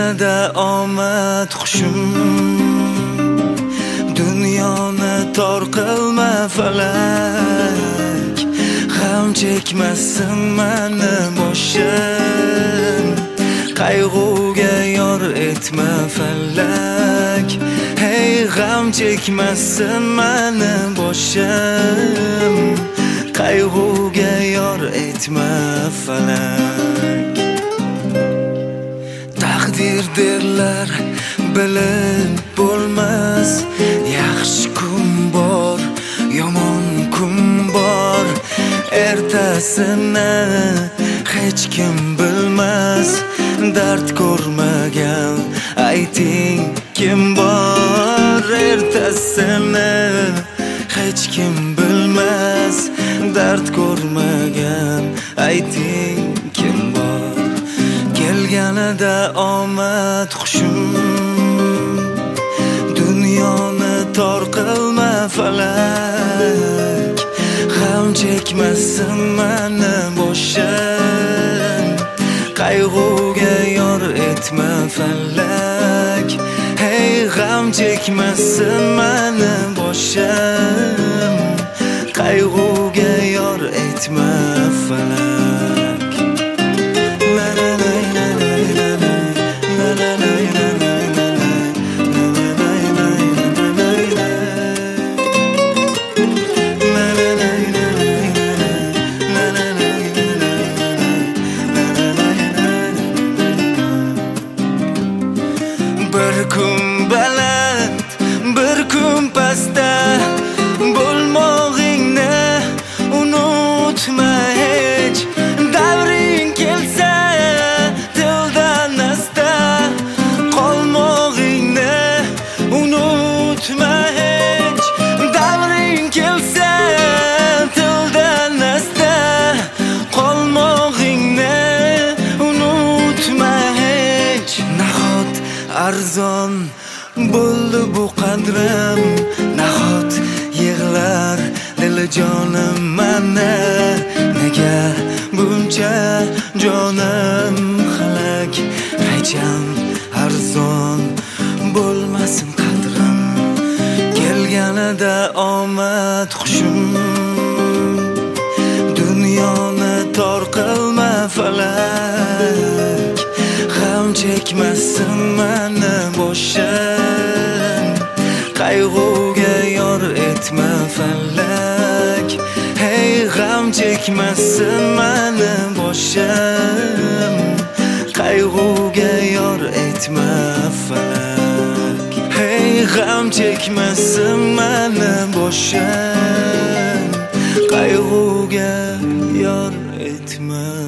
Kelganida omad xushim, dunyoni tor qilma falak. G'am chekmasin mani boshim, qayg'uga yor etma falak. Hey, g'am chekmasin mani boshim, qayg'uga yor etma falak. Taqdir derlar, bilib bo'lmas, yaxshi kun bor, yomon kun bor. Ertasini hech kim bilmas, dard ko'rmagan ayting kim bor. Ertasini hech kim bilmas, dard ko'rmagan ayting kim bor. Kelganida omad xushim, dunyoni tor qilma falak. G'am chekmasin mani boshim, qayg'uga yor etma falak. Hey, g'am chekmasin mani boshim, qayg'uga yor etma falak. Bir kun baland, bir kun pastda bo'lmog'ingni unutma hech. Davring kelsa tildan asta, qolmog'ingni unutma hech. Davring kelsa tildan asta, qolmog'ingni unutma hech. Nahot arzon bo'ldi bu qadrim, nahot yig'lar dil jonim mana. Nega buncha jonim halak, rejam arzon bo'lmasin qadrim. Kelganida omad xushim, dunyoni tor qilma falak. G'am chekmasin mani boshim, qayg'uga yor etma falak. Hey, g'am chekmasin mani boshim, qayg'uga yor etma falak. Hey, g'am chekmasin mani boshim, qayg'uga yor etma